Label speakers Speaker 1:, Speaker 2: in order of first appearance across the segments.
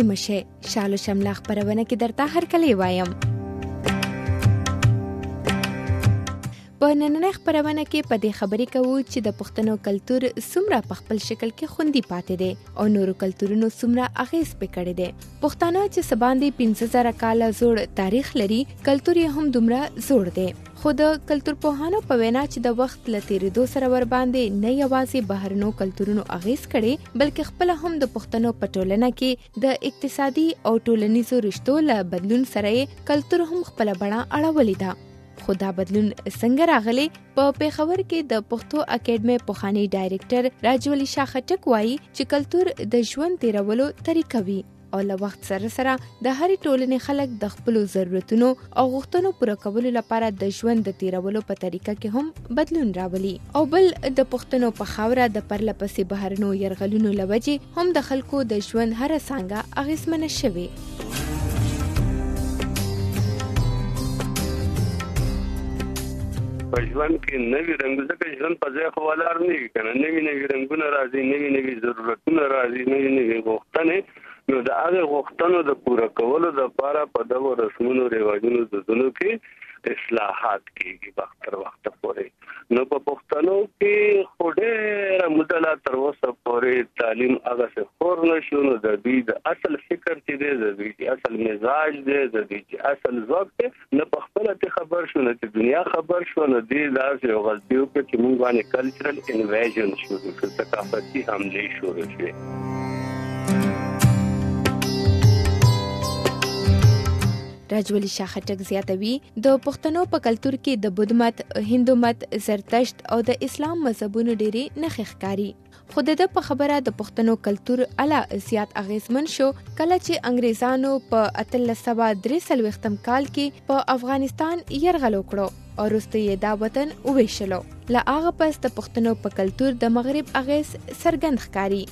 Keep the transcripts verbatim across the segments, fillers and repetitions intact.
Speaker 1: ستړي مشه، شالو شمله خپرونه کې درته هرکلی وایم. په نننۍ خپرونه کې په دې خبرې کوو چې د پښتنو کلتور څومره په خپل شکل کې خوندي پاتې دی او نورو کلتورونو څومره اغیز پې کړی دی. پښتانه چې څه باندې پنځه زره کاله زوړ تاریخ لري، کلتور یې هم دومره زوړ دی. خو د کلتور پوهانو په وینا چې د وخت له تېرېدو سره ور باندې نه یوازې بهرنو کلتورونو اغیز کړي، بلکې خپله هم د پښتنو په ټولنه کې د اقتصادي او ټولنیزو رشتو له بدلون سره یې کلتور هم خپله بڼه اړولې ده. خو دا بدلون څنګه راغلی؟ په پیښور کې د پښتو اکیډمي پخوانی ډایرکټر راجولي شاه خټک وایي چې کلتور د ژوند تیرولو طریقه وي او له وخت سره سره د هرې ټولنې خلک د خپلو ضرورتونو او غوښتنو پوره کولو لپاره د ژوند د تیرولو په طریقه کې هم بدلون راولي. او بل د پښتنو په خاوره د پرله پسې بهرنو یرغلونو له وجې هم د خلکو د ژوند هره څانګه اغېزمنه شوې.
Speaker 2: په ژوند کې نوي رنګ ځکه ژوند په ځای خو ولاړ نه وي که نه، نوي نوي رنګونه راځي، نوي نوي ضرورتونه راځي، نوي نوي غوښتنې. نو د هغې غوښتنو د پوره کولو دپاره په دغو رسمونو رواجونو دودونو کې اصلاحات کېږي وخت تر وخته پورې. نو په پښتنو کې خو ډېره موده لا تر اوسه پورې تعلیم هغسې خور نه شو. نو د دوی د اصل فکر چې دی، د دوی چې اصل مزاج دی، د دوی چې اصل ځواک دی، نه په خپله ترې خبر شو، نه چې دنیا خبر شو. نو دې داسې یو غلطي وکړه چې موږ باندې کلچرل انویژن شروع شو، ثقافتي حملې شروع شوې.
Speaker 1: راجولي شاه خټک زیاتوي د پښتنو په کلتور کې د بودھ مت، هندو مت، زرتشت او د اسلام مذهبونو ډېرې نښې ښکاري. خو د ده په خبره د پښتنو کلتور الا زیات اغیزمن شو کله چې انګریزانو په اتلس سوه درې څلوېښتم کال کې په افغانستان یرغل وکړو او وروسته یې دا وطن وویشلو. له هغه پس د پښتنو په کلتور د مغرب اغیز څرګند ښکاري.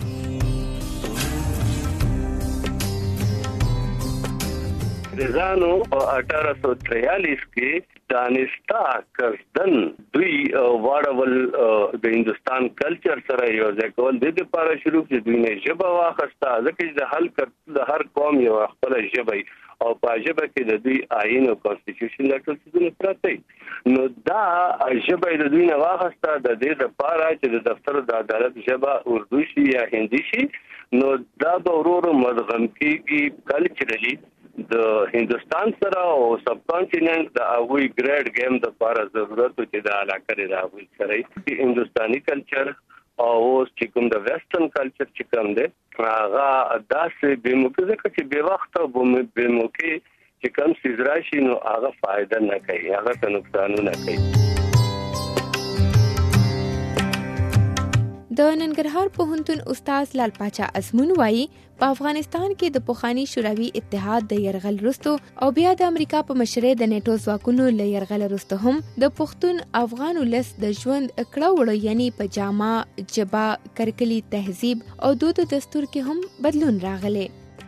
Speaker 2: انګریزانو په اٹھارہ سو تریالیس کې دانستا کردن دوی واړول د هندوستان کلچر سره یو ځای کول د دې لپاره شروع چې دوی نه ژبه واخیسته، ځکه چې د هر د هر قوم یو خپله ژبه او په ژبه کې د دوی آئین او کانسټیټیوشن دا ټول څیزونه پراته. نو دا ژبه د دوی نه واخیسته د دې لپاره چې د دفتر د عدالت ژبه اردو شي یا هندي شي. نو دا به ورو ورو مدغم کېږي کلچرلي د هندوستان سره او سب کانټیننټ د هغوی ګریډ گیم د لپاره ضرورت و چې د علاقه د هغوی سره هندوستاني کلچر او اوس چې کوم د ویسټرن کلچر چې کوم دی هغه داسې بې موقع ځکه چې بې وخته بې موقع چې کوم څیز راشي نو هغه فایده نه کوي، هغه ته نقصانونه کوي.
Speaker 1: د ننګرهار پوهنتون استاد لال پاچا ازمون وایي په افغانستان کې د پخوانی شوروي اتحاد د یرغل وروسته او بیا د امریکا په مشرۍ د نیټو ځواکونو له یرغل وروسته هم د پښتون افغان ولس د ژوند کړه وړه یعنی په جامه، ژبه، کرکلي تهذیب او دود او دستور کې هم بدلون راغلی.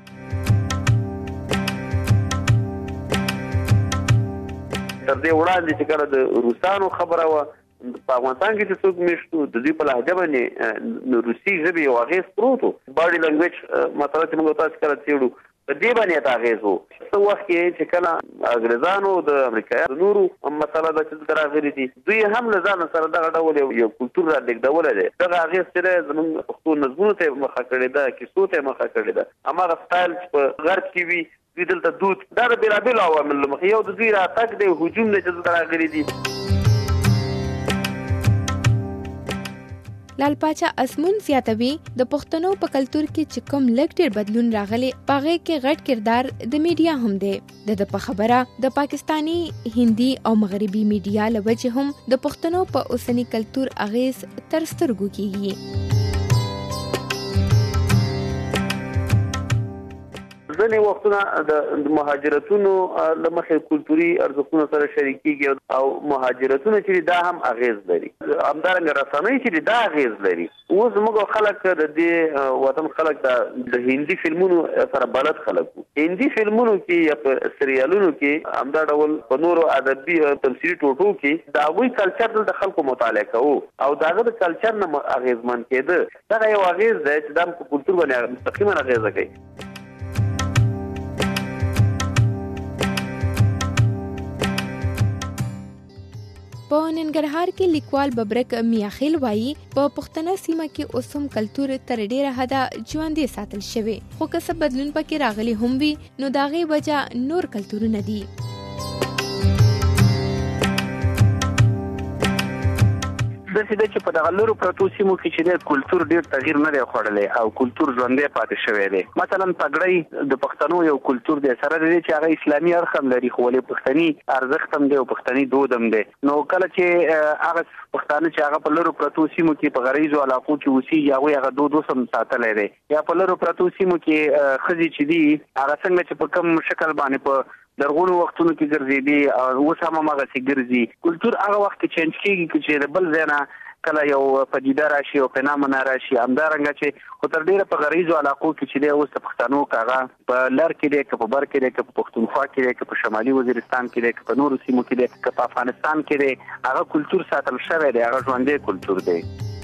Speaker 3: تر دې وړاندې چې کله د روسانو خبره وه په افغانستان کې چې څوک میشتو د دوی په لهجه باندې روسي ژبې یو اغېز پروت و. باډي لنګویج مسله چې موږ تاسو کله څېړو په دې باندې یې اغېز و. څه وخت کې چې کله انګریزانو د امریکایانو نورو مسله ده چې راغلي دي دوی هم له ځان سره دغه ډول یو کلتور را لېږدولی دی. دغه اغېز چې دی زموږ پښتو نظمونو ته یې مخه کړې ده، کیسو ته یې مخه کړې ده. هماغه سټایل چې په غرب کې وي دوی دلته دود دا د بېلابېلو عواملو له مخې یو د دوی راتګ دی، هجوم دی چې دلته راغلي دي.
Speaker 1: لال پاچا ازمون زیاتوي د پښتنو په کلتور کې چې کوم لږ ډېر بدلون راغلی په هغې کې غټ کردار د میډیا هم دی. د ده په خبره د پاکستاني، هندي او مغربي میډیا له وجې هم د پښتنو په اوسني کلتور اغېز تر سترګو کېږي.
Speaker 3: ځینې وختونه د مهاجرتونو له مخې کلتوري ارزښتونو سره شریکېږي او مهاجرتونه چې دا هم اغېز لري. همدارنګه رسنۍ چې دا اغېز لري. اوس زموږ خلک د دې وطن خلک د هندي فلمونو سره بلد خلک وو. هندي فلمونو کې یا په سریالونو کې همدا ډول په نورو ادبي تمثیلي ټوټو کې د هغوی کلچر دلته خلکو مطالعه کوو او د هغه د کلچر نه اغېزمن کېده. دغه یو اغېز دی چې دا په کلتور باندې مستقیما اغېزه کوي.
Speaker 1: په ننګرهار کې لیکوال ببرک میاخیل وایي په پښتنه سیمه کې اوس هم کلتور تر ډیره حده ژوندی ساتل شوی، خو که څه بدلون پکې راغلی هم وي نو د هغې وجه نور کلتورونه دي.
Speaker 3: داسې ده چې په دغه لرو پرتو سیمو کې چې د کلتور ډېر تغییر نه دی خوړلی او کلتور ژوندی پاتې شوی دی. مثلا پګړۍ د پښتنو یو کلتور دی، سره دی چې هغه اسلامي اړخ هم لري خو ولې پښتني ارزښت هم دی او پښتني دود هم دی. نو کله چې هغه پښتانه چې هغه په لرو پرتو سیمو کې په غریزو علاقو کې اوسېږي هغوی هغه دود اوس هم ساتلی دی، یا په لرو پرتو سیمو کې ښځې چې دي هغه څنګه چې په کوم شکل باندې په درغونو وختونو کې ګرځېدي او اوس هم هماغسې ګرځي. کلتور هغه وخت کې چینج کېږي چې د بل ځای نه کله یو پدیده راشي او فنامنا راشي، همدارنګه چې خو تر ډېره په غریزو علاقو کې چې دی اوس د پښتنو که هغه په لر کې دی، که په بر کې دی، که په پښتونخوا کې دی، که په شمالي وزیرستان کې دی، که په نورو سیمو کې دی، که په افغانستان کې دی، هغه کلتور ساتل شوی دی، هغه ژوندی کلتور دی.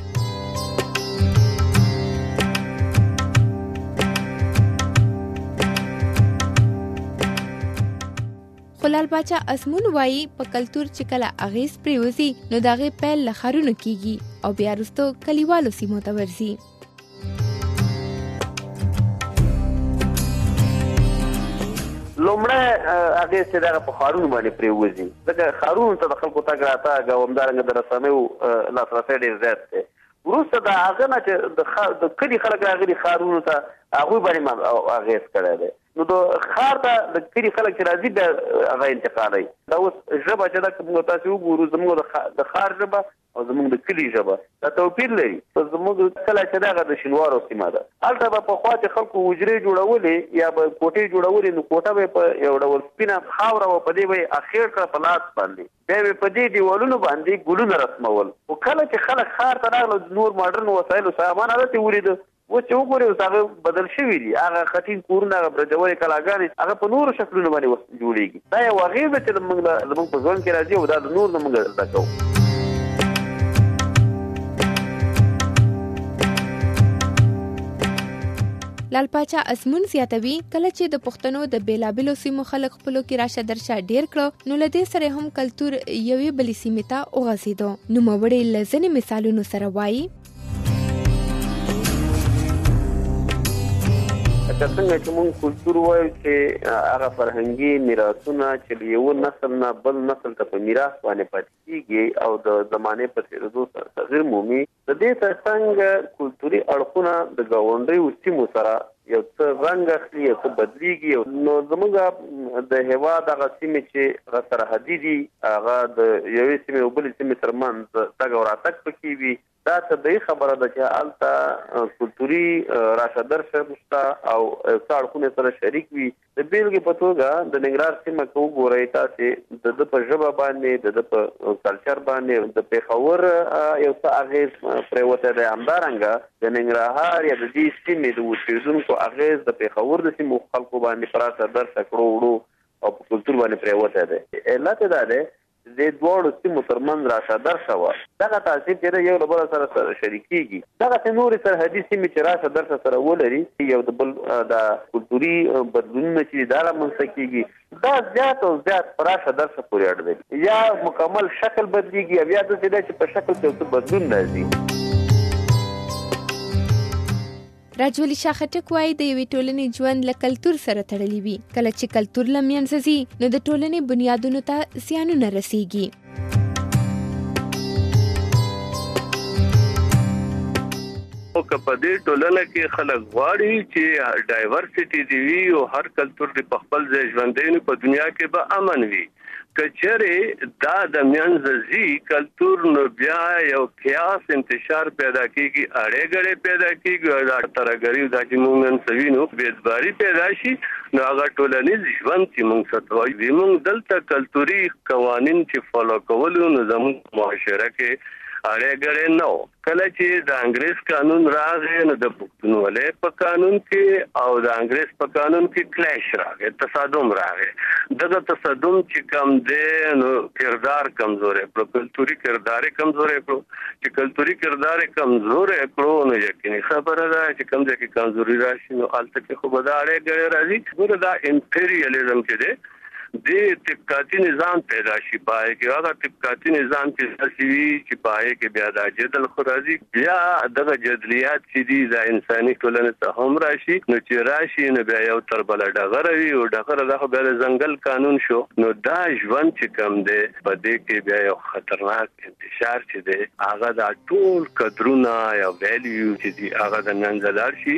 Speaker 1: خلال باچا اسمون وایي په کلتور چې کله اغیز پریوزي نو د هغې پیل له ښارونو کیږي او بیا وروسته کلیوالو سیمو ته ورځي.
Speaker 3: لومړی هغې چې دغه په ښارونو باندې پرېوځي، ځکه ښارونو ته د خلکو تګ راتګ او همدارنګه د رسنیو لاسرسی ډېر زیات دی. وروسته د هغه نه چې د کلي خلک راغلي ښارونو ته هغوی باندې اغېز کړی دی. نو د ښار ته د کلي خلک چې راځي بیا هغه انتقالوي. دا اوس ژبه چې ده که موږ تاسې وګورو زموږ د ښار ژبه او زموږ د کلي ژبه دا توپیر لري. زموږ کله چې دغه د شینوارو سیمه ده هلته به پخوا چې خلکو حجرې جوړولې یا به کوټې جوړولې نو کوټه به یې په یو ډول سپینه خاوره وه، په دې به یې اخېړ کړه په لاس باندې، بیا به په دې دیوالونو باندې ګلونه رسمول. خو کله چې خلک ښار ته راغله نور ماډرن وسایلو سامان هلته ولیده، اوس چې وګورې اوس هغه بدل شوي دي، هغه خټین کورونه، هغه برجورې کلاګانې هغه په نورو شکلونو باندې جوړېږي. دا یو اغېز ده چې زموږ په ژوند کې راځي او دا د نور نه موږ زده کوو.
Speaker 1: لال پاچا اسمون زیاتوي کله چې د پښتنو د بیلابیلو سیمو خلک خپلو کې راشه درشه ډیر کړو نو له دې سره هم کلتور یوې بلې سیمې ته وغځېدو. نوموړی له ځینې مثالونو سره وایي
Speaker 3: لکه څنګه چې موږ کلتور وایو چې هغه فرهنګي میراثونه چې له یوه نسل نه بل نسل ته په میراث باندې پاتې کېږي او د زمانې په تېرېدو سره تغیر مومي، د دې تر څنګ کلتوري اړخونه د ګاونډیو سیمو سره یو څه رنګ اخلي، یو څه بدلېږي. نو زموږ د هېواد هغه سیمې چې هغه سرحدي دي هغه د یوې سیمې او بلې سیمې ترمنځ تګ او راتګ پکې وي، دا طبیعي خبره ده چې هلته کلتوري راشه درشه شته او څه اړخونه سره شریک وي. د بیلګې په توګه د ننګرهار سیمه که وګورئ تاسې د ده په ژبه باندې، د ده په کلچر باندې د پېښور یو څه اغېز پرېوتی دی. همدارنګه د ننګرهار یا د دې سیمې د اوسېدونکو اغېز د پېښور د سیمو خلکو باندې په راشه درشه کړو وړو او په کلتور باندې پرېوتی دی. علت یې دا دی د دواړو سیمو ترمنځ راشه درشه وه، دغه تاثیر چې دی یو له بله سره سره شریکېږي. دغسې نورې سرحدي سیمې چې راشه درشه سره ولري یو د بل د کلتوري بدلونونه چې دا رامنځته کېږي دا زیات او زیات په راشه درشه پورې اړه لري، یا مکمل شکل بدلېږي او یا داسې دی چې په شکل کې یو څه بدلون راځي.
Speaker 1: راجولی شاه خټک وایي د یوې ټولنې ژوند له کلتور سره تړلی وي. کله چې کلتور له منځه ځي نو د ټولنې بنیادونو ته زیانونه رسیږي.
Speaker 2: او که په دې ټولنه کې خلک غواړي چې ډایورسټي دي وي او هر کلتور د خپل ځای ژوندی نو په دنیا کې به امن وي. که چېرې دا د منځه ځي کلتور نو بیا یو خیاس انتشار پیدا کېږي، اړې ګړې پیدا کېږي او دا ترهګري دا چې موږ نن څه وینو بېزباري پیدا شي. نو هغه ټولنیز ژوند چې موږ ستوایو زموږ دلته کلتوري قوانین چې فالو کولو نو زموږ معاشره کې اړې ګړې نه و. کله چې د انګریز قانون راغی نو د پښتونولۍ په قانون کې او د انګریز په قانون کې کلیش راغی، تصادم راغی. دغه تصادم چې کم دی نو کردار کمزوری کړو، کلتوري کردار کمزوری کړو. چې کلتوري کردار کمزوری کړو نو یقیني خبره ده چې کوم ځای کې کمزوري راشي نو هلته کې خو به دا اړې ګړې راځي. ګوره دا امپریالیزم چې دی د طبقاتي نظام پیدا شي پای کې هغه طبقاتي نظام چې سوي چې پای کې بیا د جدل خورازي بیا دغه جدلیات چې دي د انساني ټولنې ته هم راشي نو چې راشي نو بیا یو تر بل ډغره وي او ډغره دغه بیا ځنګل قانون شو نو دا ژوند چې کم دی په دې کې بیا یو خطرناک انتشار چې دی هغه د ټول قدرونه یا ویلیو چې دی هغه د ننځلار شي.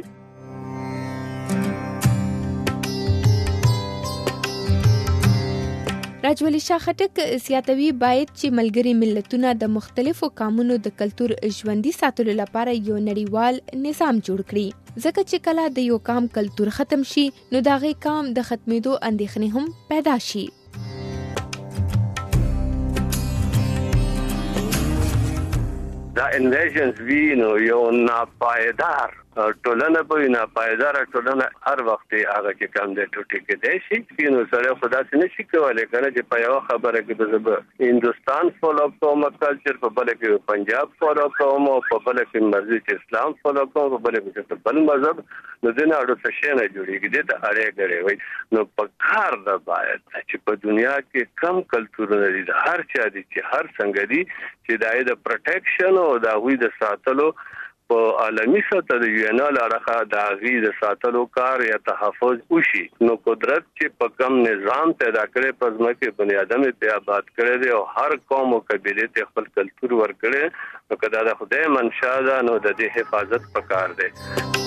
Speaker 1: راجولی شاه خټک سیاتوي باید چې ملګري ملتونه د مختلفو قومونو د کلچر ژوندۍ ساتلو لپاره یو نړیوال نظام جوړ کړي ځکه چې کله د یو قوم کلچر ختم شي نو د هغې قوم د ختمېدو اندېښنې هم پیدا شي.
Speaker 2: دا انویژنز وی نو یو ناپایدار ټولنه به نه پایدار ټولنه هر وخت هغه چې کم د ټوټي کې دی شي نو سره خدا څه نشي کولای کنه چې په یو خبره کې به هندستان فالو کوم کلچر په بل کې پنجاب فالو کوم او په بل کې مسجد اسلام فالو کوم په بل کې بل مذهب نو دنه اړو څه شي نه جوړیږي د اړې غړې وي نو په کار د باید چې په دنیا کې کم کلچرونه دي هر چا دي چې هر څنګه دي چې دای د پروټیکشن او د غوي د ساتلو په عالمي سطح د یو ان لارخه د غي د ساتلو کار یا تحفظ وشي نو قدرت چې په کم نظام پیدا کړي په ځمکه بنی آدم ته آباد کړي دي او هر قوم او قبيله ته خپل کلچر ورکړي نو کدا د خدای منشا ده نو د دې حفاظت پکار دی.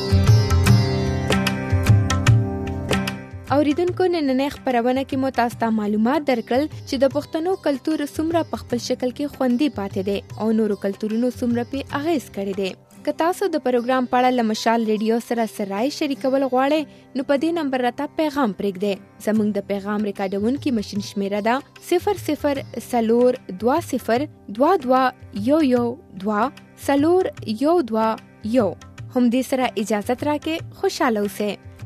Speaker 1: اوریدونکو نننې خبرونه کې مو تاسو ته معلومات درکړل چې د پښتنو کلچر څومره په خپل شکل کې خوندي پاتې دي او نورو کلچرونو څومره په اغیز کړی دي. که تاسو د پروګرام په اړه لمشال ریډیو سره سرای شریکول غواړئ نو په دې نمبر راته پیغام پرېږدئ. زموږ د پیغام ریکارډونکي ماشين شمیره ده صفر صفر سلور دوا صفر دوا دوا یو یو دوا سلور یو دوا یو. هم دې سره اجازه راکې خوشاله اوسئ.